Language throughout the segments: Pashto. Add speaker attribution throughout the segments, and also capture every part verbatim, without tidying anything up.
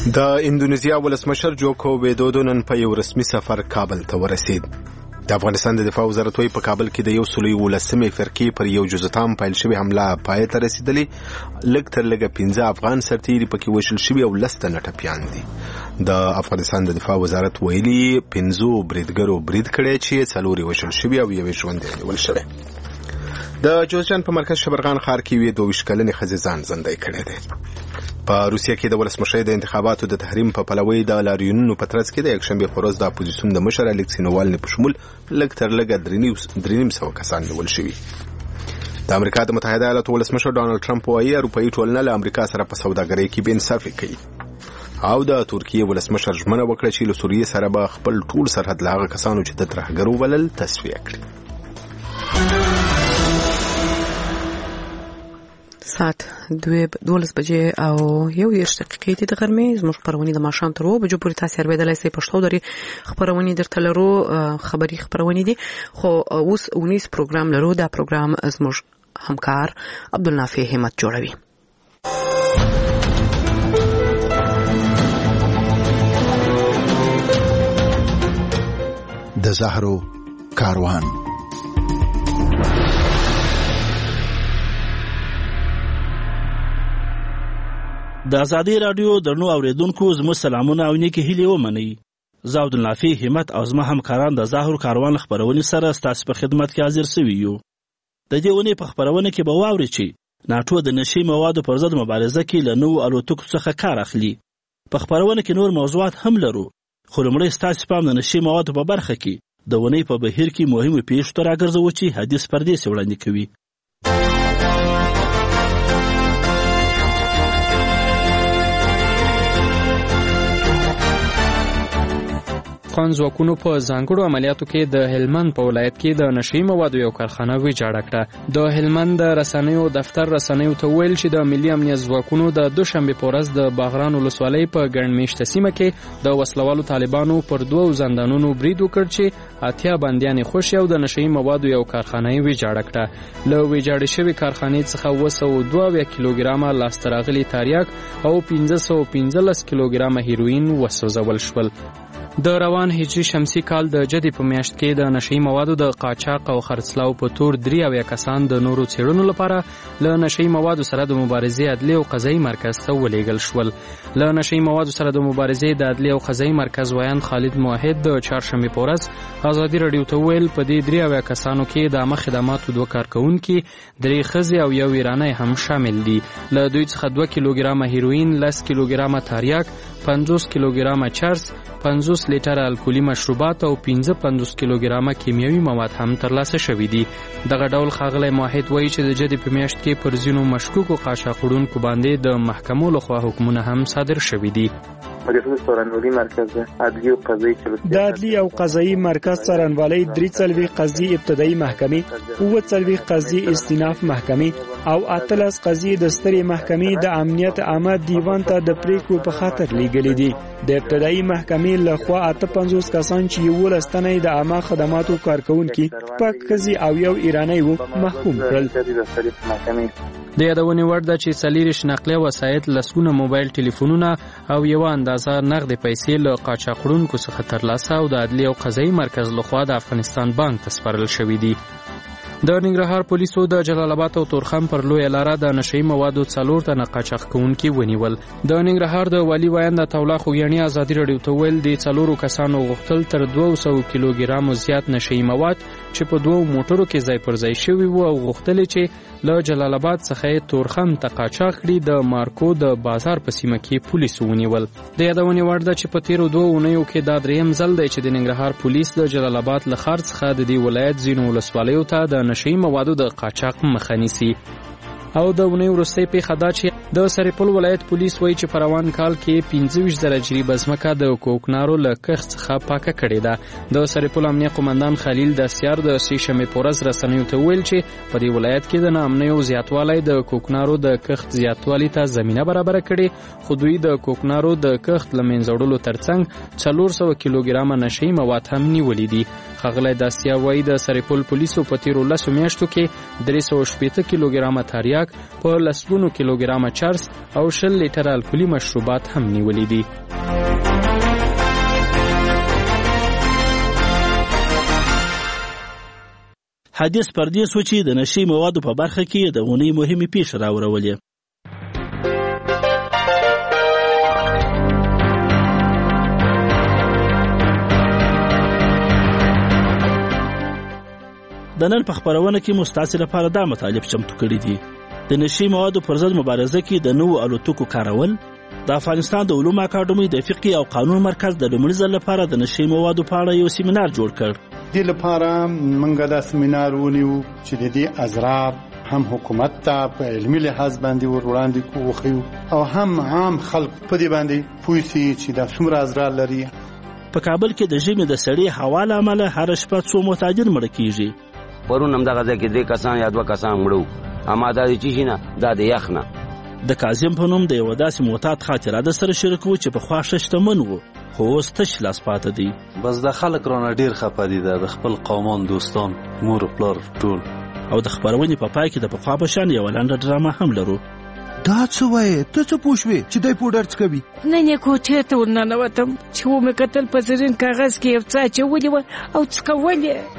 Speaker 1: د اندونیزیا ولسمشر جوکو ویدودو نن په یو رسمي سفر کابل ته ورسید. د افغانستان د دفاع وزارت وايي په کابل کې د یو سل یولسمې فرقې پر یو جزتام پیل شوی حمله پای ته رسیدلې. لږ تر لږه پنځه افغان سرتیري پکې وژل شوي او لس تنه ټپیان دي. د افغانستان د دفاع وزارت ویلي پنځو بریدګرو برید کړی چې څلور یې وژل شوي او یو یې ژوندی نیول شوی. د جوزجان په مرکز شبرغان ښار کې یوې دوه ویشت کلنې ښځې ځان ژوندی کړی دی. په روسیه کې د ولسمشۍ د انتخاباتو د تحریم په پلوي د لاریونونو په ترڅ کې د یکشنبې په ورځ د اپوزیسیون د مشر الکسی نوالني په شمول لږ تر لږه درې نیم سوه کسان نیول شوي. د امریکا د متحده ایالاتو ولسمشر ډانلډ ټرمپ وایي اروپایي ټولنه له امریکا سره په سوداګرۍ کې بې انصافي کوي. او د ترکیې ولسمشر ژمنه وکړه چې له سوریې سره به خپل ټول سرحد له هغه کسانو چې د ترهګر وبلل تصفیه کړي.
Speaker 2: ساعت دولس بجې او یو دېرش دقیقې دي د غرمې. زموږ خپرونې د ماښام تر اوه بجو پورې تاسې اورېدلی سئ. پښتو درې خپرونې درته لرو، خبري خپرونې دي، خو اوس اونیز پروګرام لرو. دا پروګرام زموږ همکار عبدالنافع همت جوړوي.
Speaker 3: د زهرو کاروان.
Speaker 4: د ازادي رادیو درنو اوریدونکو زموږ سلامونه او نیکې هیلې ومنئ. زه عبدالنافع همت او زما همکاران د زهرو کاروان خپرونې سره ستاسو په خدمت کې حاضر سوي یو. د دې ونې په خپرونه کې به واورئ چې ناټو د نشي موادو پر ضد مبارزه کې له نوو الوتکو څخه کار اخلي. په خپرونه کې نور موضوعات هم لرو، خو لومړی ستاسو پام د نشي موادو په برخه کې د ونې په بهیر کې مهمو پیښو ته راګرځوو چې حدیث پردیسي وړاندې کوي.
Speaker 5: افغان ځواکونو په ځانګړو عملیاتو کې د هلمند په ولایت کې د نشي موادو یو کارخانه ویجاړه کړه. د هلمند د رسنیو دفتر رسنیو ته ویل چې د ملي امنیت ځواکونو د دوشنبه په ورځ د باغران ولسوالۍ په ګڼ میشته سیمه کې د وسلوالو طالبانو پر دوو زندانونو برید وکړ چې اتیا بندیان خوشي او د نشي موادو یو کارخانه ویجاړه کړه. له ویجاړې شوې کارخانې څخه اوه سوه دوه کیلوګرامه لاسته راغلي تریاک او پنځه سوه پنځلس کیلوګرامه هیروین وسوځول شول. د روان هجري شمسي کال د جدي په میاشت کې د نشي موادو د قاچاق او خرڅلاو په تور درې اویا کسان د نورو څېړنو لپاره له نشي موادو سره د مبارزې عدلي او قضایي مرکز ته ولېږل شول. له نشي موادو سره د مبارزې د عدلي او قضایي مرکز ویان خالد موحد د چهارشنبې په ورځ ازادي راډیو ته ویل په دې درې اویا کسانو کې د عامه خدماتو دوه کارکوونکي، درې ښځې او یو ایرانی هم شامل دي. له دوی څخه دوه کیلوګرامه هیروین، لس کیلوګرامه تریاک، پنځوس کیلوګرامه چرس، پنځوس لیټره الکولي مشروبات او پنځه پنځوس کیلوګرامه کیمیاوي مواد هم ترلاسه شوي دي. دغه ډول ښاغلی موحد وایي چې د جدي په میاشت کې پر ځینو مشکوکو قاچاق وړونکو باندې د محکمو لخوا حکمونه هم صادر شوي دي.
Speaker 6: د عدلي او قضایي مرکز څارنوالۍ درې څلوېښت قضیې ابتدایي محکمې، اووه څلوېښت قضیې استیناف محکمې او اتلس قضیې د سترې محکمې د امنیت عامه دیوان ته د پریکړو په خاطر لیږلې دي. د ابتدایي محکمې لخوا اته پنځوس کسان چې یولس تنه د عامه خدماتو کارکوونکي، شپږ ښځې او یو ایرانی وو محکوم کړل.
Speaker 5: د یادونې وړ ده چې څلېرویشت نقلیه وسایط، لسګونه موبایل ټلیفونونه او یوه اندازه نغدې پیسې له قاچاق وړونکو څخه ترلاسه او د عدلي او قضایي مرکز لخوا د افغانستان بانک ته سپارل شوي دي. د ننګرهار پولیسو د جلال آباد او تورخم پر لویه لاره د نشي موادو څلور تنه قاچاق کوونکي ونیول. د ننګرهار د والي ویاند عطاالله خوږیاڼي ازادي راډیو ته ویل د څلورو کسانو غوښتل تر دوه سوه کیلوګرامو زیات نشي مواد چې په دوو موټرو کې ځای پر ځای شوي وو او غوښتل چې له جلال آباد څخه تورخم ته قاچاق کړي. د مارکو د بازار په سیمه کې پولیسو ونیول. د یادونې وړ ده چې په تیرو دوه اونیو کې دا دریم ځل دی چې د ننګرهار پولیس د جلال آباد له ښار څخه د دې ولایت ځینو ولسوالیو ته د نشي موادو د قاچاق مخه نیسي. او د ونې وروستۍ پیښه دا چې د سرپل ولایت پولیس وایي چې په روان کال کې پنځه ویشت زره جریبه ځمکه د کوکنارو له کښت څخه پاکه کړې ده. د سرپل امنیه قومندان خلیل دستیار د سې شنبې په ورځ رسنیو ته ویل چې په دې ولایت کې د ناامنیو زیاتوالی د کوکنارو د کښت زیاتوالي ته زمینه برابره کړې، خو دوی د کوکنارو د کښت له منځه وړلو ترڅنګ څلور سوه کیلوګرامه نشي مواد هم نیولي دي. ښاغلی دستیار وایي د سرپل پولیسو په تیرو لسو میاشتو کې درې سوه شپېته کیلوګرامه تریاک، خوراک په لسګونو کیلوګرامه چرس او شل لیټره الکولي مشروبات هم نیولي دي.
Speaker 4: حدیث پردیس و چې د نشي موادو په برخه کې د غونې مهمې پیښې راورولې. د نن په خپرونه کې مو ستاسو لپاره دا مطالب چمتو کړي دي. د نشي موادو پر ضد مبارزه کې د نوو الوتکو کارول، د افغانستان د علومو اکاډمۍ د فقه او قانون مرکز د لومړي ځل لپاره د نشي موادو په اړه یو سیمینار جوړ کړ.
Speaker 7: دې لپاره موږ دا سیمینار ونیو چې د دې اضرار هم حکومت ته په علمي لحاظ باندې ور وړاندې کوو او هم عام خلک په دې باندې پوه شي چې دا څومره اضرار لري.
Speaker 4: په کابل کې د ژمي د سړې هوا له امله هره شپه څو متاجر مړه کیږي.
Speaker 8: پرون هم دغه ځای کې درې کسان یا دوه کسان مړه، اما دا د چی شي نه، دا د یخ نه.
Speaker 4: د کاظم په نوم د یو داسې معتاد خاطره د سره شریکو چې په خوا شتمن وو خو اوس تش لاس پاته دی.
Speaker 9: بس د خلک رانه ډیر خپه دي، د خپل قومان دوستان مور پلار ټول.
Speaker 4: او د خبرونې په پای کې د پخوا په شان یوه لنډه ډرامه هم لرو.
Speaker 3: دا څه وایې؟ ته څه پوه شوې چې دی پوډر څکوي؟
Speaker 10: نن یې کوټې ته ورننوتم چې ومې کتل په زرین کاغذ کې یو څه اچولي وه او څکول یې.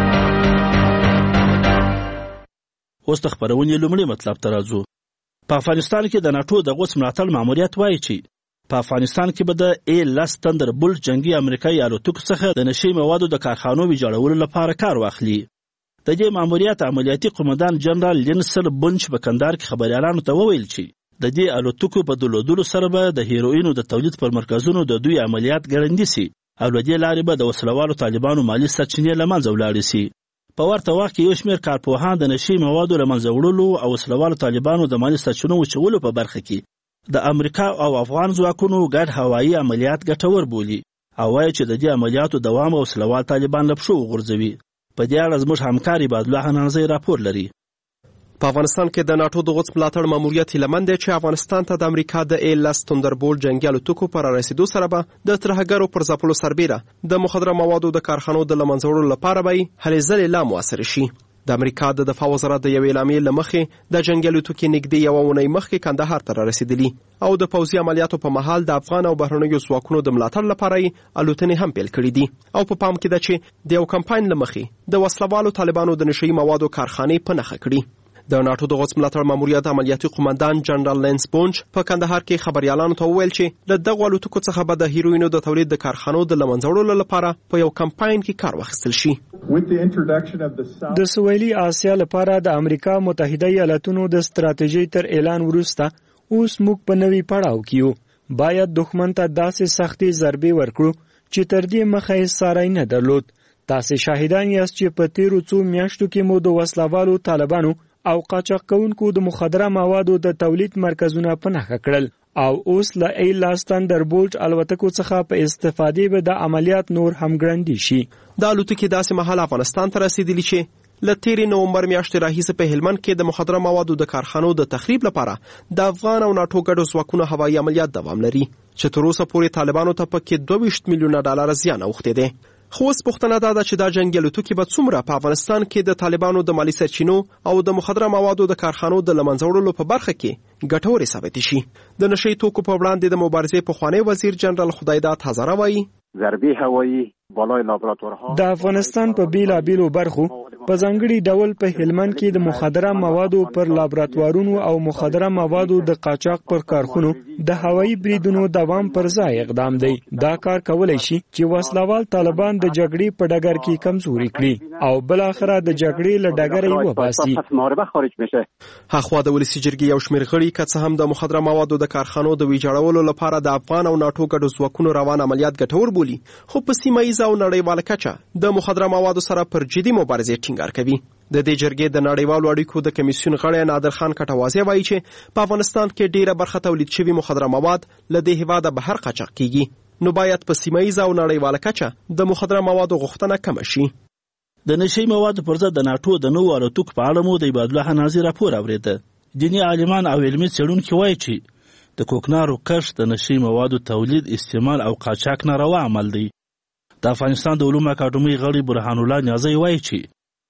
Speaker 4: اوس د خپرونې لومړي مطلب ته راځو. په افغانستان کې د ناټو د غوڅ ملاتړ ماموریت وایي چې په افغانستان کې به د ای لس تندربولټ جنگي امریکایي الوتکو څخه د نشي موادو د کارخانو ویجاړولو لپاره کار واخلي. د دې ماموریت عملیاتي قومندان جنرال لینسل بونچ په کندهار کې خبريالانو ته وویل چې د دې الوتکو په درلودلو سره به د هیروینو د تولید پر مرکزونو د دوی عملیات ګړندي سي او له دې لارې به د وسلوالو طالبانو مالي سرچینې له منځه ولاړې سي. په ورته وخت کې یو شمېر کارپوهان د نشي موادو له منځه وړلو او وسلوالو طالبانو د مالي سرچینو وچولو په برخه کې د امریکا او افغان ځواکونو ګډ هوایي عملیات ګټور بولي او وایي چې د دې عملیاتو دوام او وسلوال طالبان له پښو وغورځوي. په دې اړه زموږ همکار عبادالله حنانزی راپور لري.
Speaker 11: په افغانستان کې د ناټو د غوڅ ملاتړ ماموریت هیلمن دی چې افغانستان ته د امریکا د ای لس تندربولټ جنگي الوتکو پر رسیدو سره به د ترهګرو پر ځپلو سربیره د مخدره موادو د کارخانو د له منځه وړلو لپاره به هلې ځلې لا مؤثر شي. د امریکا د دفاع وزارت د یوې اعلامیې له مخې د جنګي الوتکې نږدې یوه اونۍ مخکې کندهار ته رارسېدلي او د پوځي عملیاتو په مهال د افغان او بهرنیو ځواکونو د ملاتړ لپاره یې الوتنې هم پیل کړي دي. او په پام کې ده چې د یو کمپاین له مخې د وسلوالو طالبانو د نشهیي موادو کارخانې په نښه کړي. د ناټو د غوڅ ملاتړ ماموریت عملیاتي قومندان جنرال لینس بونچ په کندهار کې خبريالانو ته وویل چې له دغو الوتکو څخه به د هیروینو د تولید د کارخانو د له منځه وړلو لپاره په یو کمپاین کې کار واخیستل شي.
Speaker 6: د سویلي اسیا لپاره د امریکا متحده ایالاتونو د ستراتیژۍ تر اعلان وروسته اوس موږ په نوي پړاو کې یو. باید دښمن ته داسې سختې ضربې ورکړو چې تر دې مخه یې ساری نه درلود. تاسې شاهدان یاست چې په تیرو څو میاشتو کې مو د وسلوالو طالبانو او قاچاق کوونکو د مخدره موادو د تولید مرکزونه په نښه کړل او اوس له ای لس تندربولټ الوتکو څخه په استفادې به د عملیات نور هم ګړندي شي.
Speaker 11: د الوتکې داسې مهال افغانستان ته رسیدلی چې له تیرې نومبر میاشتې راهیسې په هلمند کې د مخدره موادو د کارخانو د تخریب لپاره د افغان او ناټو ګډو ځواکونو هوایي عملیات دوام لري چې تر اوسه پورې طالبانو ته پکې دوه ویشت میلیونه ډالر زیان اوښتی دی. خو اوس پوښتنه دا ده چې دا جنګي الوتکې به څومره په افغانستان کې د طالبانو د مالي سرچینو او د مخدره موادو د کارخانو د له منځه وړلو په برخه کې ګټورې ثابتې شي. د نشهیي توکو په وړاندې د مبارزې پخوانی وزیر جنرال خدایداد هزاره وایي
Speaker 12: ضربې هوایي بالای لابراتوارها
Speaker 6: د افغانستان په بیلابیلو برخو په ځانګړي ډول په هلمند کې د مخدره موادو پر لابراتوارونو او مخدره موادو د قاچاق پر کارخونو د هوایي بریدونو دوام پر ځای اقدام دی. دا کار کولای شي چې وسلوال طالبان د جګړې په ډګر کې کمزوري کړي او بل اخره د جګړې له ډګره یې وباسي.
Speaker 11: هاخوا د ولسي جرګې یو شمېر غړي که څه هم د مخدره موادو د کارخانو د ویجاړولو لپاره د افغان او ناټو ګډو ځواکونو روان عملیات ګټور بولي، خو په سیمه ییزه او نړیواله کچه د مخدره موادو سره پر جدي مبارزې ټینګار کوي. د دې جرګې د نړیوالو اړیکو د کمیسیون غړی نادر خان کټوازی وایي چې په افغانستان کې ډیره برخه تولید شوي مخدره مواد له دې هېواده بهر قاچاق کیږي، نو باید په سیمه ییزه او نړیواله کچه د مخدره موادو غوښتنه کمه شي.
Speaker 4: د نشهیي موادو پر ضد د ناټو د نوو الوتکو په اړه مو د عبادالله حنازي راپور اورېده. دیني عالمان او علمي څېړونکي وایي چې د کوکنارو کښت د نشهیي موادو تولید، استعمال او قاچاق ناروا عمل دی. د افغانستان د علومو اکاډمۍ غړي برهان الله نیازی وایي چې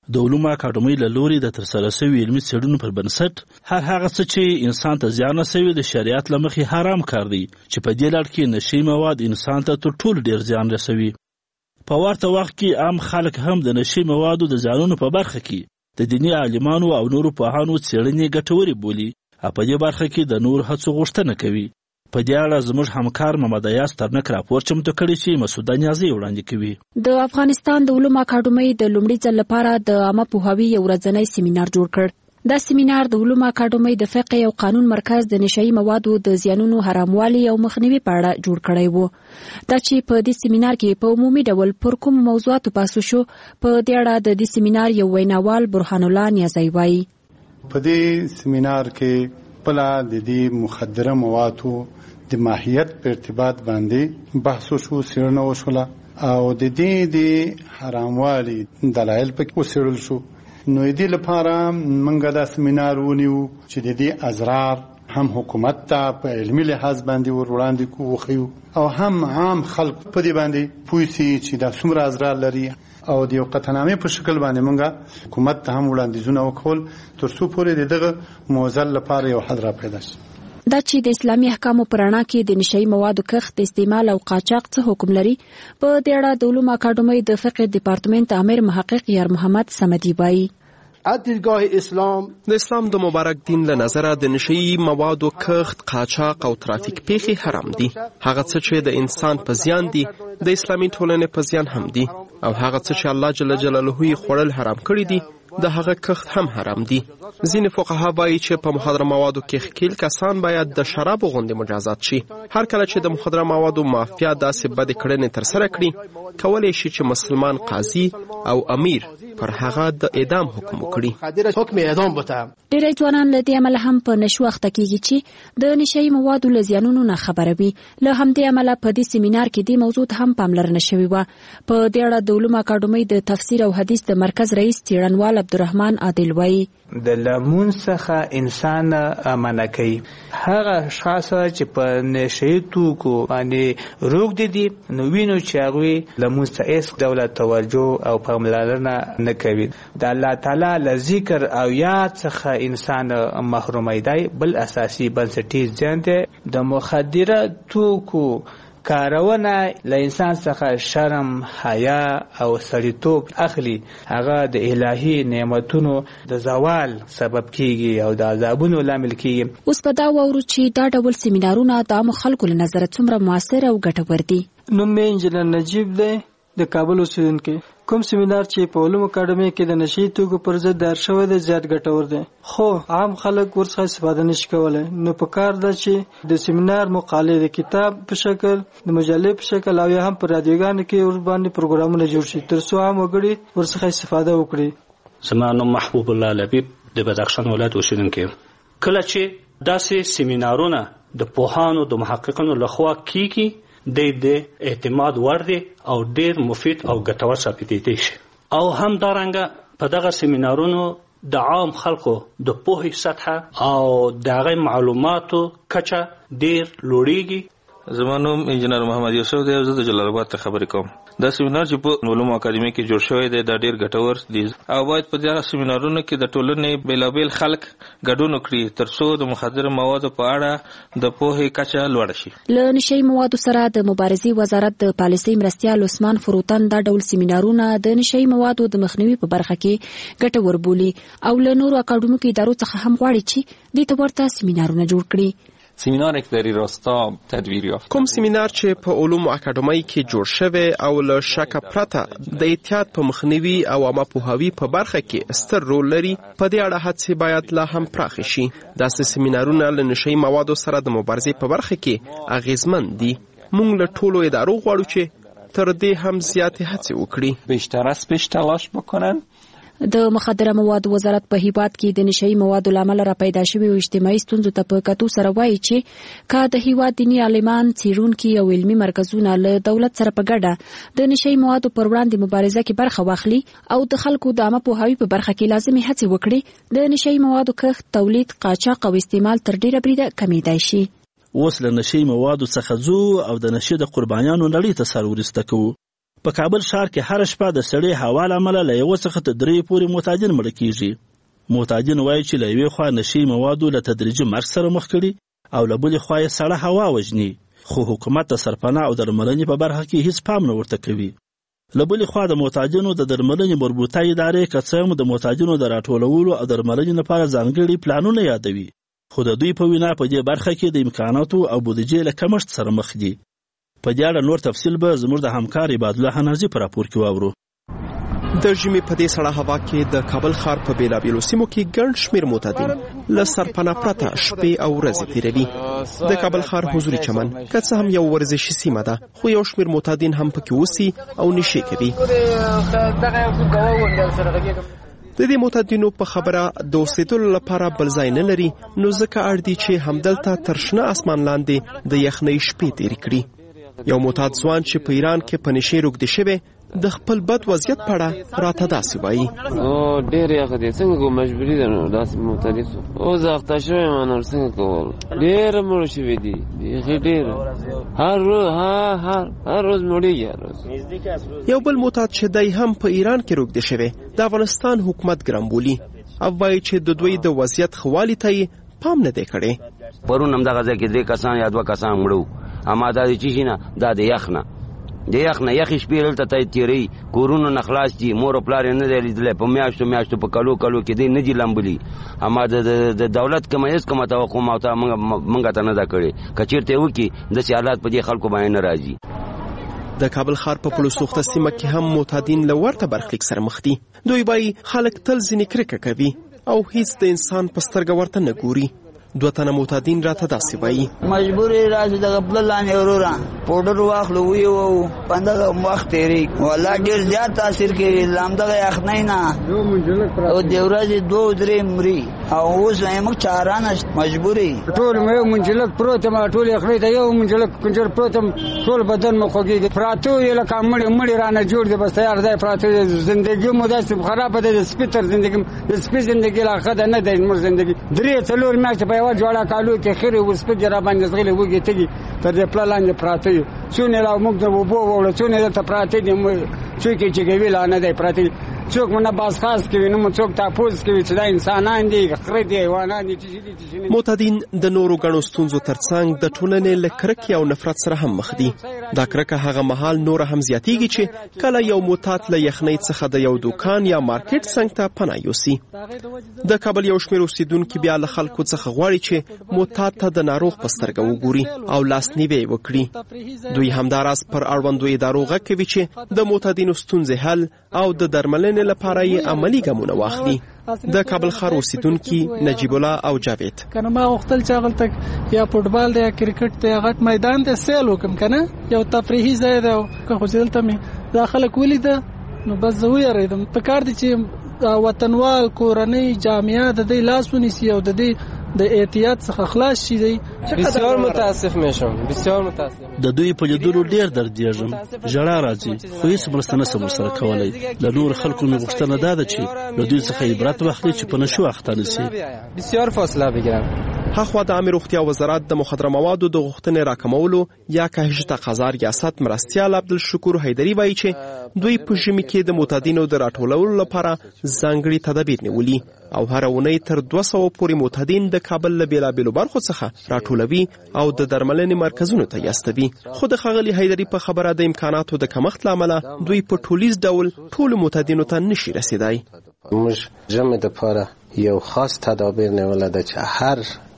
Speaker 4: د علومو اکاډمۍ له لوري د ترسره شوي علمي څېړنو پر بنسټ هر هغه څه چې انسان ته زیان رسوي د شریعت له مخې حرام کار دی، چې په دې لړ کې نشي مواد انسان ته تر ټولو ډېر زیان رسوي. په ورته وخت کې عام خلک هم د نشي موادو د زیانونو په برخه کې د دیني عالمانو او نورو پوهانو څېړنې ګټورې بولي او په دې برخه کې د نورو هڅو غوښتنه کوي. په دې اړه زموږ همکار محمد ایاز ترنک راپور چمتو کړی چې مسعوده نیازي وړاندې کوي.
Speaker 13: د افغانستان د علومو اکاډمۍ د لومړي ځل لپاره د عامه پوهاوي یو ورځنی سیمینار جوړ کړ. دا سیمینار د علومو اکاډمۍ د فقه او قانون مرکز د نشایي موادو د زیانونو حراموالي او مخنیوي په اړه جوړ کړی وو. دا چې په دې سیمینار کې په عمومي ډول پر کوم موضوعاتو بحث شو، په دې اړه د دې سیمینار یو ویناوال برهان الله نیازی وایي.
Speaker 7: په دې سیمینار کې بلا د دې مخدره موادو د ماهیت په ارتباط باندې بحث شو، څېړنه وشوله او د دې د حراموالي دلایل پکې وڅېړل شو. نو دې لپاره موږ دا سیمینار ونیو چې د دې اضرار هم حکومت ته په علمي لحاظ باندې ور وړاندې کوو او هم عام خلک په دې باندې پوه شي چې دا څومره اضرار لري او د یو قطعنامې په شکل باندې موږ حکومت ته هم وړاندیزونه وکول تر څو پورې دغه موزل لپاره یو حد را پیدا شي.
Speaker 13: دا چې د اسلامي احکامو په رڼا کې د نشایي موادو کښت، استعمال او قاچاق څه حکم لري، په دې اړه د علومو اکاډمۍ د فقه ډپارټمنټ امیر محقق یار محمد صمدي وایي.
Speaker 14: دیدگاه اسلام
Speaker 11: د اسلام د مبارک دین له نظره د نشایي موادو کښت، قاچاق او ترافیک پیښې حرام دي. هغه څه چې د انسان په زیان دي د اسلامي ټولنې په زیان هم دي، او هغه څه چې الله جل جلاله یې خوړل حرام کړي دي د هغه کښت هم حرام دي. ځینې فقها وایي چې په مخدره موادو کې ښکیل کسان باید د شرابو غوندې مجازات شي. هر کله چې د مخدره موادو مافیا داسې بدې کړنې ترسره کړي، کولی شي چې مسلمان قاضي او امیر پر هغه د اعدام حکم وکړي.
Speaker 13: ډېری ځوانان له دې امله هم په نشو اخته کېږي چې د نشایي موادو له زیانونو نه خبره وي. له همدې امله په دې سیمینار کې دې موضوع ته هم پاملرنه شوې وه. په دې اړه د علومو اکاډمۍ د تفسیر او حدیث د مرکز رئیس څېړنوال عبدالرحمن عادل وایي.
Speaker 15: د لمون څخه انسان منع کوي. هغه اشخاص چې په نشهیي توکو باندې روږدي دي، نو وینو چې هغوی لمونځ ته هېڅ ډوله توجه او پاملرنه نه کوي. د الله تعالی له ذکر او یاد څخه انسان محرومی دی. بل اساسي بنسټیز زیان دی د مخدره توکو کارونه له انسان څخه شرم، حیا او سړیتوب اخلي. هغه د الهي نعمتونو د زوال سبب کیږي او د عذابونو لامل کیږي.
Speaker 13: اوس په دا وورو چې دا ډول سیمینارونه د عامو خلکو له نظره څومره موثر او ګټور دي.
Speaker 16: نوم مې انجینر نجیب دی، د کابل اوسیدونکی. کوم سیمینار چې په علومو اکاډمۍ کې د نشي توکو پر ضد دایر شوی دی زیات ګټور دی، خو عام خلک ورڅخه استفاده نشي کولی. نو په کار ده چې د سیمینار مقالې د کتاب په شکل، د مجلې په شکل او یا هم په رادیوګانو کې ور باندې پروګرامونه جوړ شي تر څو عام وګړي ورڅخه استفاده وکړي.
Speaker 17: زما نوم محبوب الله لبیب د بدخشان ولایت اوسیدونکی. کله چې داسې سیمینارونه د پوهانو د محققینو لخوا کیږي، د دې اعتماد وړ دی او ډیر مفید او ګټور ثابتېدی شي. او هم دارنګه په دغه سیمینارونو د عام خلکو د پوهې سطحه او د هغې معلوماتو کچه ډیر لوړیږي.
Speaker 18: زما نوم انجینر محمد یوسف دی او زه د جلال آباد ته خبرې کوم. دا سیمینار چې په علومو اکاډمۍ کې جوړ شوی دی دا ډیر ګټور دی او باید په دغه سیمینارونو کې د ټولنې بیلابیل خلک ګډون وکړي تر څو د مخدره موادو په اړه د پوهې کچه لوړه شي.
Speaker 13: له نشایي موادو سره د مبارزې وزارت د پالیسۍ مرستیال عثمان فروتن دا ډول سیمینارونه د نشایي موادو د مخنیوي په برخه کې ګټور بولي او له نورو اکاډمیکو ادارو څخه هم غواړي چې دې ته ورته سیمینارونه جوړ کړي.
Speaker 19: سیمینار یک در این راستا تدویر یافت.
Speaker 11: کوم سیمینار چې په علومو اکاډمۍ کې جوړ شوی او له شک پرته د احتیاط په مخنیوي او عامه پوهاوي په برخه کې ستر رول لري، په دې اړه هڅې باید لا هم پراخې شي. داسې سیمینارونه له نشایي موادو سره د مبارزې په برخه کې اغیزمن دي. موږ له ټولو ادارو غواړو چې تر دې هم زیاتې هڅې وکړي،
Speaker 19: بیشتر از پیش تلاش بکنن.
Speaker 13: د مخدره موادو وزارت په هیواد کې د نشایي موادو لامل را پیدا شوی او اجتماعي ستونزو ته په کتو سره وایي چې کا د هیواد دیني عالمان، څیړونکي او علمي مرکزونه له دولت سره په ګډه د نشایي موادو پر وړاندې مبارزه کې برخه واخلي او د خلکو د عامه پوهاوي په برخه کې لازمي هڅې وکړي، د نشایي موادو کښت، تولید، قاچاق او استعمال تر ډیره بریده کمیدای شي.
Speaker 4: اوس له نشایي موادو څخه ځو او د نشې د قربانیانو نړۍ ته سر ورسته کوو. په کابل ښار کې هر شپه د سړې هوا له امله له یوه څخه تر درې پورې معتادین مړه کیږي. معتادین وایي چې له یوې خوا نشي موادو له تدریجي مرګ سره مخ کړي او له بلې خوا یې سړه هوا وژني، خو حکومت د سرپناه او درملنې په برخه کې هیڅ پام نه ورته کوي. له بلې خوا د معتادینو د درملنې مربوطه ادارې که څه هم د معتادینو د راټولولو او درملنې لپاره ځانګړي پلانونه یادوي، خو د دوی په وینا په دې برخه کې د امکاناتو او بودیجې له کمښت سره مخ دي. په دې اړه نور تفصیل به زموږ د همکار عبادالله حنازي په راپور کې واورو.
Speaker 11: د ژمي په دې سړه هوا کې د کابل ښار په بیلابیلو سیمو کې ګڼ شمېر معتادین له سرپناه پرته شپې او ورځې تېروي. د کابل ښار حضوري چمن که څه هم یو ورزشي سیمه ده، خو یو شمېر معتادین هم پکې اوسي او نشې کوي. د دې معتادینو په خبره د اوسېدلو لپاره بل ځای نه لري، نو ځکه اړ دي چې همدلته تر شنه اسمان لاندې د یخنۍ شپې تېرې کړي. یو معتاد ځوان چې په ایران کې په نشې روږدی شوی د خپل بد وضعیت په اړه راته داسې وایي.
Speaker 20: او ډېر یخ دی، څنګه کوم مجبوري ده نو داسې معتادی سو. اوس اخته شوی یم نور څنګه کول، ډېر مړه شوي دي بیخي ډېر، هر روز هر هر روز مړېږي هر روز.
Speaker 11: یو بل معتاد چې دی هم په ایران کې روږدی شوی د افغانستان حکومت ګرم بولي او وایي چې د دوی د وضعیت ښه والي ته یې پام نه دی کړی.
Speaker 8: پرون همدغه ځای کې درې کسان یا دوه کسان مړه، اما دا د چی شي نه، دا د یخ نه د یخ نه یخې شپې دلته ته تېروي، کورونو نه خلاص دي، مور او پلار یې نه دی لیدلی، په میاشتو میاشتو په کلو کلو کې دی نه دي لمبلي. اما د دولت کومه هېڅ کومه توقع ما ته موږ ته نه ده کړې، که چېرته یې وکړي داسې حالات په دې خلکو باندې نه راځي.
Speaker 11: د کابل ښار په پلو سوخته سیمه کې هم معتادین له ورته برخلیک سره مخ دي. دوی وایي خلک تل ځینې کرکه کوي او هیڅ د انسان په سترګه ورته نه ګوري. دوه تنه معتادین راته داسې وایي.
Speaker 21: مجبورې راځي دغه پله لاندې وروره پوډر واخلو ویو په همدغه وخت تېرېږي. والله ډېر زیات تاثیر کوي له همدغه یخنۍ نه، او د ورځې دوه درې مري او اوس موږ چاره نشته، مجبور یې.
Speaker 22: ټول مې یو منجلک پروت یم، ټول یخنۍ ته یو منجلک کنجر پروت یم، ټول بدن مې خوږېږي، پراته یې لکه مړي مړي رانه جوړ دي، بس تیار دی پراته. زندګي مو داسې خرابه ده، د سپي تر زندګي د سپي زندګي لا ښه ده نه دی زموږ زندګي. درې څلور میاشتې په یوه جوړه کالو کې خیرې وسپي جرا باندې زغلې وږي تږي تر دې پله لاندې پراته یو. څونه لا موږ د اوبو وړو، څونه دلته پراته دي، څوک یې چې کوي لا نه دی پراته، څوک مو نه باز خاص کوي، نه مو څوک تاپوس کوي چې دا انسانان دي خره دي حیوانان دي.
Speaker 11: معتادین د نورو ګڼو ستونزو ترڅنګ د ټولنې له کرکې او نفرت سره هم مخ دي. دا کرکه هغه مهال نوره هم زیاتیږي چې کله یو معتاد له یخنۍ څخه د یو دوکان یا مارکیټ څنګ ته پناه یوسي. د کابل یو شمېر اوسېدونکي بیا له خلکو څخه غواړي چې معتاد ته د ناروغ په سترګه وګوري او لاسنیوی وکړي. دوی همداراز پر اړوندو ادارو غږ کوي چې د معتادینو ستونزې حل او د درملنې لپاره یې عملي ګامونه واخلي. د کابل ښار اوسېدونکي نجیب الله او جاوید:
Speaker 23: کنه ما غوښتل چې هغلته یا فوټبال دی یا کرکټ دی یا غټ میدان دی سیل وکړم، کنه یو تفریحي ځای دی، که خو چې دلته مې دا خلک ولیده نو بس زه ویرېدم. په کار دی چې وطنوال کورنۍ جامعه د دې لاس ونیسي او د دې د احتیاط څخه خلاص شي. دی
Speaker 5: بسیار متاسف میشم، بسیار متاسف.
Speaker 4: د دوی په لیدلو ډیر دردیږم، ژړا راځي، خو هیڅ مرسته نشم ورسره کولی. له نور خلکو مې غوښتنه دا ده چې له دوی څخه عبرت واخلي چې په نشو اخته نشي.
Speaker 5: بسیار فاصله بگیرم.
Speaker 11: هاخوا د عامه روغتیا وزارت د مخدره موادو د غوښتنې راکمولو یا کاهش تقاضا ریاست مرستیال عبدالشکور حیدري وایي چې دوی په ژمي کې د معتادینو د راټولولو لپاره ځانګړي تدابیر نیولي او هر اونۍ تر دوه سوه پورې معتادین د کابل له بېلابېلو برخو څخه راټولوي او د درملنې مرکزونو ته یاستوي. خو د ښاغلي حیدري په خبره د امکاناتو د کمښت له امله دوی په ټولیز ډول ټولو معتادینو ته نشي رسېدای.
Speaker 24: موږ ژمي دپاره یو خاص تدابیر نیولی ده چې هر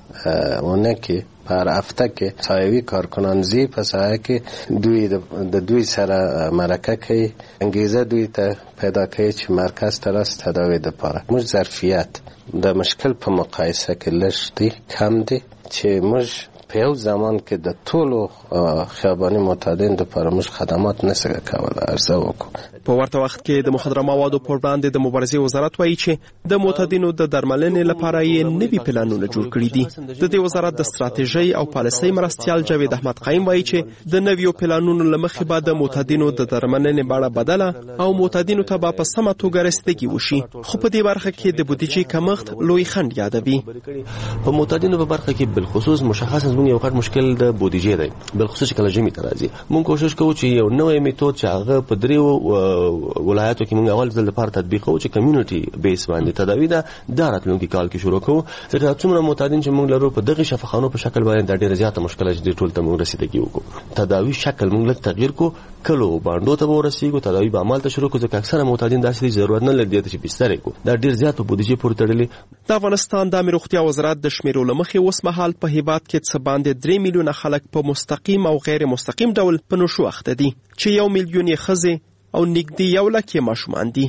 Speaker 24: اونه کې پر هفته کې سایوي کارکنان زی په سایه کې دوی د دوی سره مرکه کوي، انګیزه دوی ته پیدا کوي چې مرکز ته راست تداوی دپاره. موږ ظرفیت د مشکل په مقایسه کې لږ دی، کم دی، چې موږ په یو زمان کې د ټولو خیاباني معتادین دپاره موږ خدمات نسو کولی عرضه وکړو.
Speaker 11: په ورته وخت کې د مخدره موادو پر وړاندې د مبارزې وزارت وایي چې د معتادینو د درملنې لپاره یې نوي پلانونه جوړ کړي دي. د دې وزارت د ستراتیژۍ او پالیسۍ مرستیال جاوید احمد قایم وایي چې د نویو پلانونو له مخې به د معتادینو د درملنې بڼه بدله او معتادینو ته به په سمه توګه رسیدګي وشي. خو په دې برخه کې د بودیجې کمښت لوی خنډ یادوي.
Speaker 25: په معتادینو په برخه کې بالخصوص مشخص
Speaker 1: زموږ یو غټ مشکل د بودیجې دی، بالخصوص کله ژمي ته راځي. موږ کوشش کوو چې یو نوی میتود چې هغه په دریو ولایتو کې موږ اول ځل لپاره تطبیق کوو چې کمیونټي بیس باندې تداوی ده دا راتلونکي کال کې شروع کوو. ځکه څومره معتادین چې موږ لرو په دغه شفاخانو په شکل باندې دا ډېره زیاته مشکله چې ټول ته موږ رسیدګي وکړو. تداوی شکل موږ لږ تغییر کو، کلو باندې ته ورسیږو، تداوی به عمل ته شروع کوو ځکه اکثره معتادین داسې ضرورت نه لري چې بستر کو. دا ډېر زیات په بودیجې پورې تړلي.
Speaker 11: د افغانستان د روغتیا وزارت د شمیرو لمخې اوس مهال په هیواد کې څه باندې درې میلیونه خلک په مستقیم او غیر مستقیم ډول په نشو اخته دي چې یو میلیون یې ښځې او نږدې یو لک یې ماشومان دي.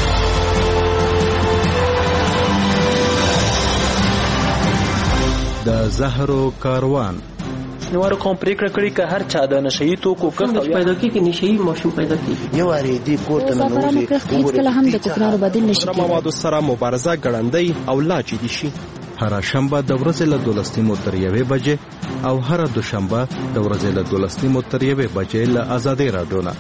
Speaker 2: د زهرو کاروان
Speaker 3: نوارو کوم پریکړه کړې که هر چا د نشئی توکو کښت پیدا کیږي نشئی ماشوم پیدا کیږي یو اړې دی کوته نه نوځي
Speaker 13: هیڅکله هم د کوکنارو بدیل نشي
Speaker 11: کېدای. موادو سره مبارزه ګړندۍ او لا جدي شي.
Speaker 2: هر شنبه د ورځې له دولس نیمو تر یوې بجې او هر دوشنبه د ورځې له دولس نیمو تر یوې بجې له آزادۍ راډیو نه.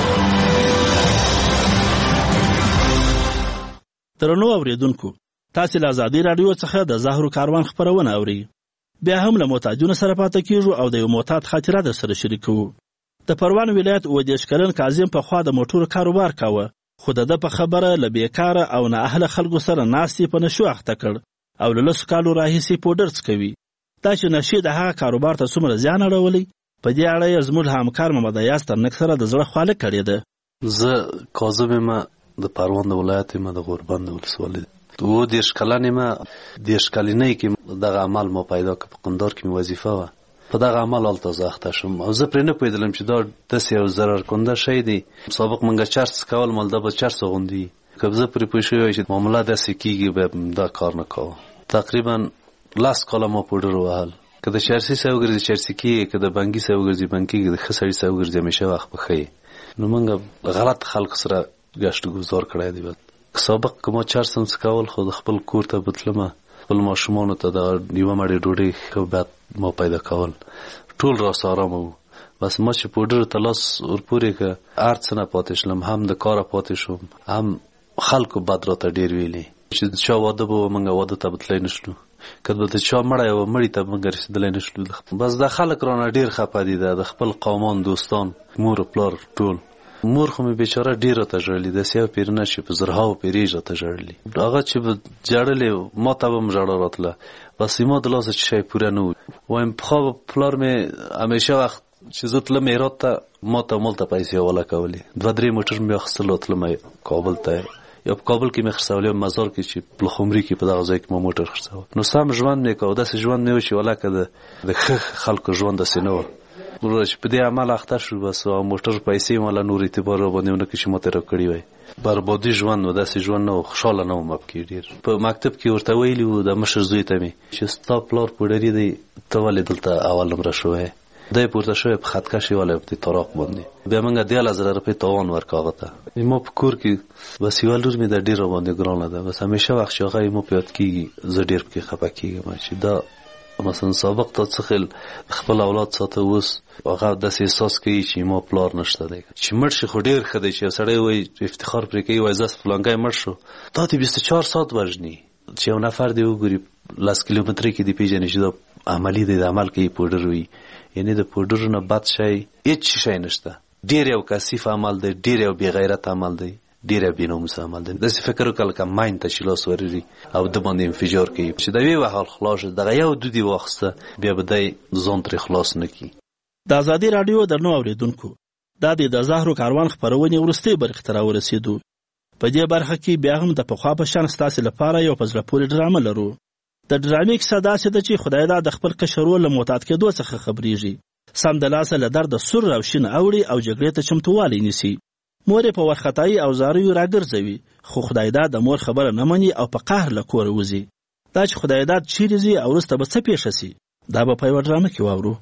Speaker 4: درنو اوریدونکو، تاسو له آزادۍ راډیو څخه د زهرو کاروان خبرونه اورئ. بیا هم له معتادینو سره پاتې کیږو او د یو معتاد خاطره در سره شریکوو. د پروان ولایت اووه دېرش کلن کاظم پخوا د موټرو کاروبار کاوه، خو د ده په خبره له بیکاره او نااهله خلکو سره ناستې په نشو اخته کړ او له لسو کالو راهیسې پوډر څکوي. دا چې نشې د هغه کاروبار ته څومره زیان اړولی، په دې اړه یې زموږ همکار محمد ایاز ترنک سره د زړه خواله کړې ده.
Speaker 9: زه کاظم یم، د پروان د ولایت یم، د غوربند ولسوالۍ. اووه دېرش کلن یم، دېرش کلنۍ کې دغه عمل ما پیدا کړ. په قندار کې مې وظیفه وه، په دغه عمل هلته زه اخته شوم او زه پرې نه پوهېدلم چې دا داسې یو ضرر کنده شی دی. سابق موږ چرس کول مال دا به چرس غوندي، که زه پرې پوه شوی وای چې معامله داسې کېږي به دا کار نه کوه. تقریبا لس کاله ما پوډر وهل. که د چرسي سړی وګرځي چرسي کېږي، که د بنګي سړی وګرځي بنګ کېږي، د ښه سړي سړی وګرځي همیشه وخت به ښه. نو موږ غلط خلکو سره ګشت ګذار کړی دی. سابق که ما چرس هم څکول، خو د خپل کور ته بتلمه، خپل ماشومانو ته د یوه مړۍ ډوډۍ ښه بد ما پیدا کول، ټول راسه ارامه وو. بس ما چې پوډرو ته لاس ورپورې که هر څه نه پاتې شلم، هم د کاره پاتې شوم، هم خلکو بد راته ډېر ویلې چې د چا واده به وه موږ واده ته بتلی نه شلو، که به د چا مړی وه مړي ته موږ رسېدلی نه شلو. بس دا خلک رانه ډېر خفه دي، د خپل قومان دوستان مور و پلار ټول. مور خو مې بیچاره ډېر راته ژړلي، داسې یو پیرنه چې په زرهاو پیرېږ راته ژړلي. هغه چې به ژړلې ما ته به هم ژړا راتله، بس ما د لاسه چې شی پوره نه و. وایم پخوا به پلار مې همیشه وخت چې زه تلم هرات ته، ما ته مالته پیسې حواله کولې. دوه درې موټر مې اخیستل او تلم کابل ته، یا په کابل کې مې خرڅولې، مزار کې چې پلخمري کې په دغه ځای کې ما موټر خرڅول. نو سم ژوند مې کوه، داسې ژوند مې و چې ولکه د ښه خلکو ژوند داسې نه وه. چې په دې عمل اخته شو، بس موټر پیسې ماله نور اعتبار را باندې ونه کړي چې ما ترې راکړي وای. بربادي ژوند و، داسې ژوند نه و، خوشحاله نه وم پکې ډېر. په مکتب کې ورته ویلي وو د مشر زوی ته مې چې ستا پلار پوډري دی، ته ولې دلته اول نمره شوی؟ دی پورته شوی په خطکش یې والی په طراق باندې. بیا موږ دیارلس زره روپۍ تاوان ورکړه هغه ته. ما په کور کې بس یوه لور مې دا ډېر راباندې ګرانه ده، بس همیشه وخت چې هغه ما په یاد کېږي زه ډېر پکې خفه کېږم چې دا مثلا سابق تا څه خل خپل اولاد ساته، اوس هغه داسې احساس کوي چې ما پلار نشته دی. چې مړ شي خو ډېر ښه دی چې یو سړی وایي افتخار پرې کوي، وایي زه فلانکی مړ شو، دا دې بیست و چهار ساعت وژني. چې یو نفر دی وګوري لس کیلومترۍ کې دې پېژني چې دا عملي دی، د عمل کوي پوډر وي. یعنې د پوډرو نه بد شی هېڅ شی نشته. ډېر یو کثیف عمل دی، ډېر یو بې غیرت عمل دی، ډېر یو بې ناموسه عمل دی. داسې فکر وکړه لکه ماین ته چې لاس ورېږي او د باندې انفجار کوي، چې د یوې وهل خلاص شي، دغه یو دود یې واخیسته بیا به دی ځان ترې خلاص نه کړي.
Speaker 4: د ازادي راډیو درنو اورېدونکو، دا د د زهرو کاروان خپرونې وروستۍ برخې ته راورسېدو. په دې برخه کې بیا هم د پخوا په شان ستاسې لپاره یو په زړه پورې ډرامه لرو. د ډرامې کیسه داسې ده چې خدای دا د خپل کشر ورور له معتاد کېدو څخه خبرېږي، سمدلاسه له درده سور او شین اوړي او جګړې ته چمتووالی نیسي. مور یې په وارخطایي او زاریو راګرځوي، خو خدای دا د مور خبره نه مني او په قهر له کوره وځي. دا چې خدای دا چیرې ځي او وروسته به څه پیښه سي، دا به په یوه ډرامه کې واورو.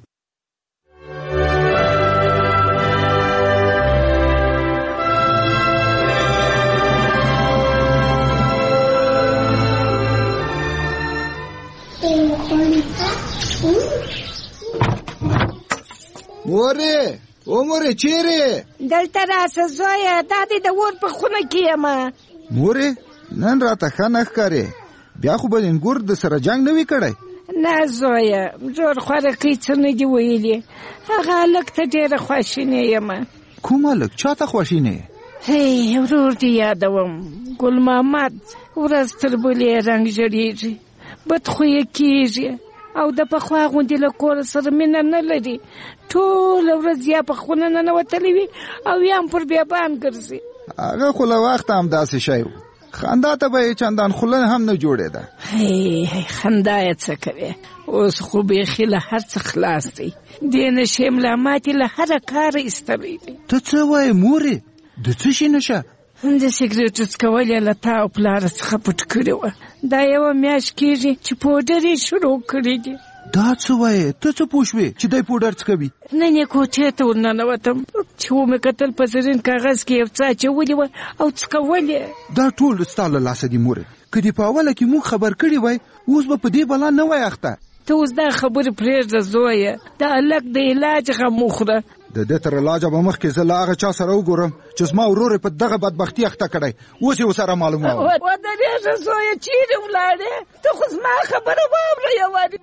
Speaker 25: مورې او مورې چیرې؟
Speaker 10: دلته راسه زویه، دا دې د اور په خونه کې یم.
Speaker 25: مورې نن راته ښه نه ښکارې، بیا خو به انګور د سره جنګ نه وي کړی؟
Speaker 10: نه زویه جوړ خوارکۍ څه نه دي ویلي. هغه هلک ته ډېره خواشینې یم.
Speaker 25: کوم هلک؟ چا ته خواشینې؟
Speaker 10: هی ورور دې یادوم، ګل محمد. ورځ تر بلې رنګ ژړېږي، بدخویه کېږي او د پخوا غوندې له کور سره مینه نه لري. ټوله ورځ یا په خونه ننوتلی وي او یا هم پر بیابان ګرځي.
Speaker 25: هغه خو له وخته همداسې شی و. خندا ته به یې چندان خوله هم نه جوړېده.
Speaker 10: هی هی خندا یې څه کوي، اوس خو بیخي له هر څه خلاص دی. دې نشې ملا ماتې له هره کاره ایستلی دی.
Speaker 25: ته څه وایې مورې؟ د څه شي نشه؟
Speaker 10: د سګرېټو څکول یې له تا او پلاره څخه پټ کړې وه. دا یوه میاشت کېږي چې پوډر یې شروع کړي دي.
Speaker 25: دا څه وایې؟ ته څه پوه شوې چې دی پوډر څکوي؟
Speaker 10: نن یې کوټې ته ورننوتم چې ومې کتل په زرین کاغذ کې یو څه اچولي وه او څکول یې.
Speaker 25: دا ټول ستا له لاسه دي مورې. که دې په اوله کې موږ خبر کړي وای اوس به په دې بلا نه وای اخته.
Speaker 10: ته اوس دا خبرې پرېږده زویه، د هلک د علاج غم وخوره.
Speaker 25: د دې تر علاجه به مخکې زه له هغه چا سره وګورم چې زما ورور په دغه بدبختي اخته کړی. اوس یې ورسره معلوموم.
Speaker 10: ودرېږه زویه، چیرې ولاړې؟ ته خو زما خبره واوره یوارې.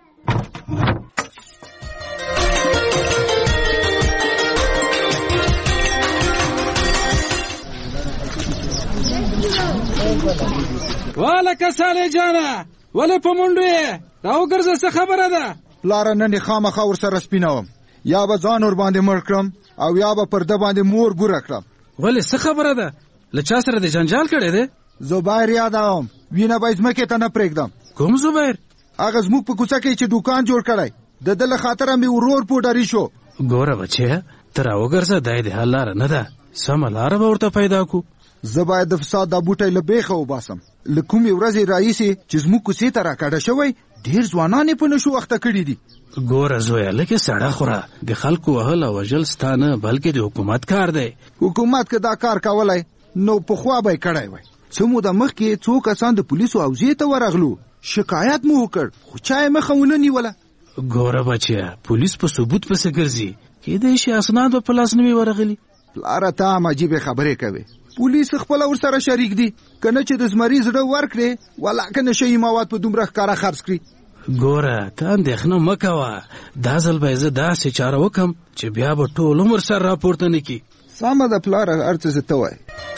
Speaker 6: والکه صالح جانه، ولې په منډو یې؟ راوګرځه، څه خبره ده؟
Speaker 25: پلاره نن یې خامخا ورسره سپینوم، یا به ځان ور باندې مړ کړم او یا به پر ده باندې مور ګوره کړم.
Speaker 6: ولې څه خبره ده؟ له چا سره دې جنجال کړی دی؟
Speaker 25: زبیر یادوم، وینه به یې ځمکې ته نه پرېږدم.
Speaker 6: کوم زبیر؟
Speaker 25: هغه زموږ په کوڅه کې چې دوکان جوړ کړی، د ده له خاطره مې ورور پوډري شو.
Speaker 6: ګوره بچیه، ته راوګرځه، دا د حل لاره نه ده. سمه لاره به ورته پیدا کړو.
Speaker 25: زه باید د فساد دا بوټی له بیخه وباسم. له کومې ورځې راهیسې چې زموږ کوڅې ته راکډه شوی، ډېر ځوانان یې په نشو اخته کړي دي.
Speaker 6: ګوره زویه، لږې سړه خوره. د خلکو وهل او وژل ستا نه بلکې د حکومت کار دی.
Speaker 25: حکومت که دا کار کولی نو پخوا به یې کړی وی. څه موده مخکې څو کسان د پولیسو حوزې ته ورغلو، شکایت مو وکړ، خو چا یې مخه ونه نیوله.
Speaker 6: ګوره بچیه، پولیس په ثبوت پسې ګرځي، کیدای شي اسناد به په لاس نه وي ورغلي.
Speaker 25: پلاره ته هم عجیبې خبرې کوې. پولیس خپله ورسره شریک دي، که نه چې د زمري زړه ورکړې ولا که نشهیي مواد په دومره ښکاره خرڅ کړي.
Speaker 6: ګوره ته اندېښنه مه کوه، دا ځل به یې زه داسې چاره وکړم چې بیا به ټول عمر سر راپورته نه کړي.
Speaker 25: سمه ده پلاره، هر څه زه ته وایې.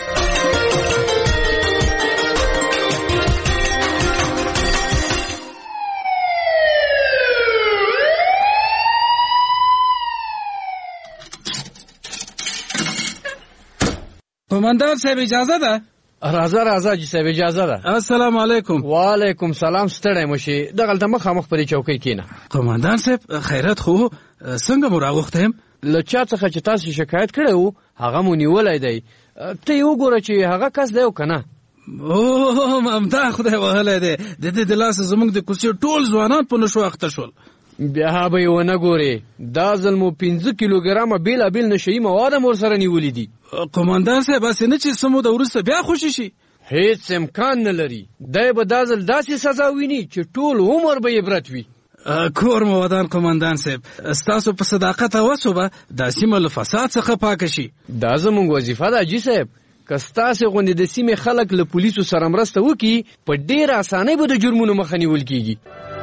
Speaker 6: قومندان صاحب اجازه ده؟
Speaker 7: راځه راځه جی صاحب اجازه ده.
Speaker 6: السلام علیکم.
Speaker 7: وعلیکم سلام. ستړی مشي، دغلته مخامخ پرې چوکۍ کېنه.
Speaker 6: قومندان صاحب خیرات خو څنګه مو راغوښته یم؟
Speaker 7: له چا څخه چې تاسو شکایت کړی وو هغه مو نیولی دی. ته یې وګوره چې هغه کس دی او که نه.
Speaker 6: او ممتا خدای وهلی دی، د دې د لاسه زموږ د کوڅې ټول ځوانان په نشو اخته شول.
Speaker 7: بیا به یې ونه ګورې، دا ځل مو پنځه کیلوګرامه بېلابېل نشهیي مواد هم ورسره نیولي دي.
Speaker 6: قومندان صاحب هسې نه چې څه موده وروسته بیا خوشي شي؟
Speaker 7: هیڅ امکان نه لري. دی به دا ځل داسې سزا ویني چې ټول عمر به یې عبرت وي.
Speaker 6: کور مو ودان قومندان صاحب، ستاسو په صداقت او هڅو به دا سیمه له فساد څخه پاکه شي.
Speaker 7: دا زموږ وظیفه ده جي صاحب. که ستاسې غوندې د سیمې خلک له پولیسو سره مرسته وکړي، په ډېره اسانۍ به د جرمونو مخه نیول کېږي.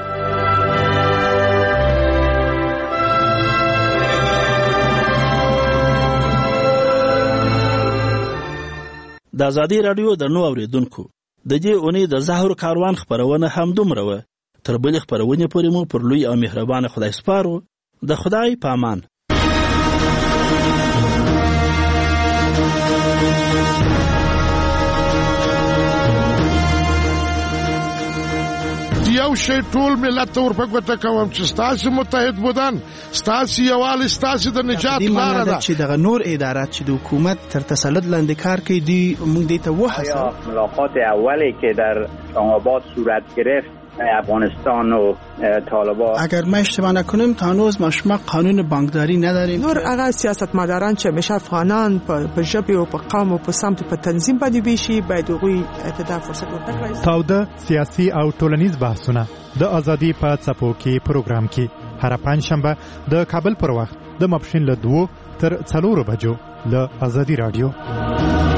Speaker 4: د ازادي راډیو د نو اوریدونکو، د دې اونۍ د زهر کاروان خبرونه هم دومره وه. تر بلې خبرونې پورې مو پر لوی او مهربانه خدای سپارو. د خدای په امان.
Speaker 12: یو شی ټول ملت ته ورپګوته کوم چې ستاسو متحد بودن، ستاسو یووالی ستاسو د نجات لاره ده.
Speaker 14: چې دغه نور ادارات چې د حکومت تر تسلط لاندې کار کوي، دی موږ دې ته وهڅوو.
Speaker 15: ملاقات اولی که در اسلام‌آباد صورت گرفت افغانستان و طالبان،
Speaker 14: اگر ما اشتباه نکنیم تا هنوز ما شما قانون بانکداری نداریم.
Speaker 26: نور هغه سیاستمداران چې همیشه افغانان په ژبه او په قوم او په سمت په تنظیم باندې ویشي، باید هغوی ته دا فرصت ورکړي.
Speaker 27: تاوده سیاسي او ټولنیز بحثونه د ازادي په څپو کې پروګرام کې هر پنځشنبه د کابل پر وخت د ماپښین له دوه تر څلورو بجو له ازادي رادیو.